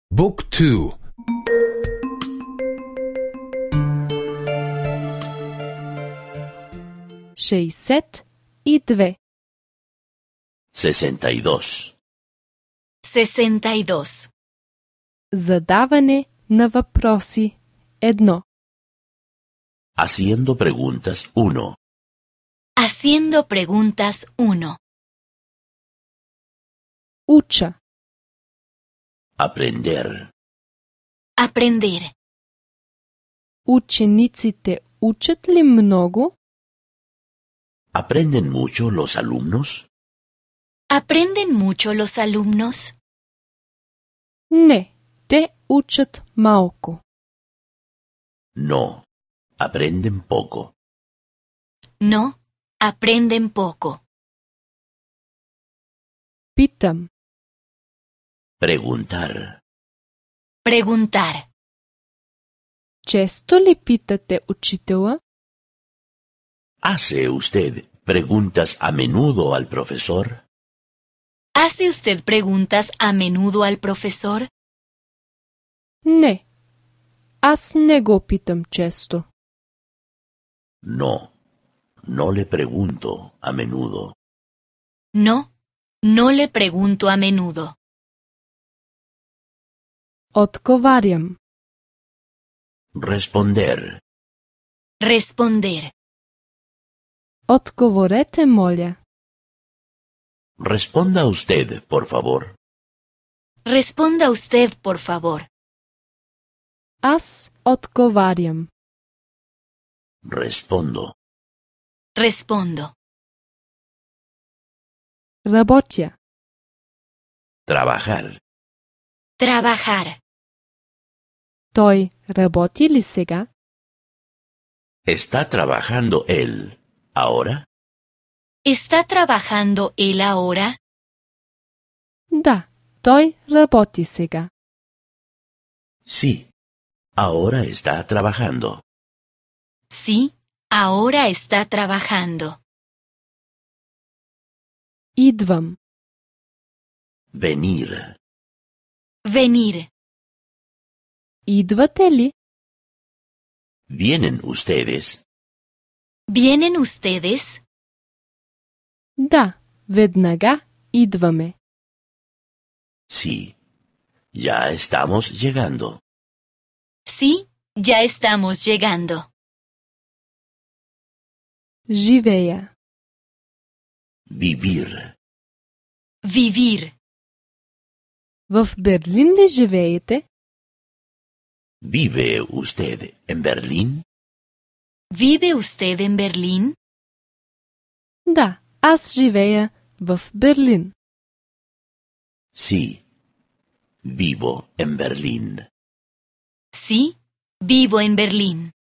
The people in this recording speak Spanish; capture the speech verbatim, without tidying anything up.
بوك تو. шейсет и две. sesenta y dos. sesenta y dos. Задаване на въпроси едно. Haciendo preguntas uno. Haciendo preguntas uno. Уча. Aprender. Aprender. Учениците учат ли много? ¿Aprenden mucho los alumnos? ¿Aprenden mucho los alumnos? Не, те учат малко. No. Aprenden poco. No, aprenden poco. Питам. Preguntar. Preguntar. Често ли питате учителя? ¿Hace usted preguntas a menudo al profesor? ¿Hace usted preguntas a menudo al profesor? Не. Аз не го питам често. No. No le pregunto a menudo. No, no le pregunto a menudo. Отговарям. Responder. Responder. Отговорете, моля. Responda usted, por favor. Responda usted, por favor. Аз отговарям. Respondo. Respondo. Работя. Trabajar. Trabajar. Той работи ли сега? ¿Está trabajando él ahora? ¿Está trabajando él ahora? Да, той работи сега. Sí. Ahora está trabajando. Sí, ahora está trabajando. Идвам. Venir. Venir. Идвате ли? ¿Vienen ustedes? ¿Vienen ustedes? Да, веднага идваме. Sí. Ya estamos llegando. Sí, ya estamos llegando. Живея. Vivir. Vivir. В Берлин ли живеете? ¿Vive usted en Berlín? ¿Vive usted en Berlín? Да, аз живея в Берлин. Sí. Vivo en Berlín. Sí, vivo en Berlín.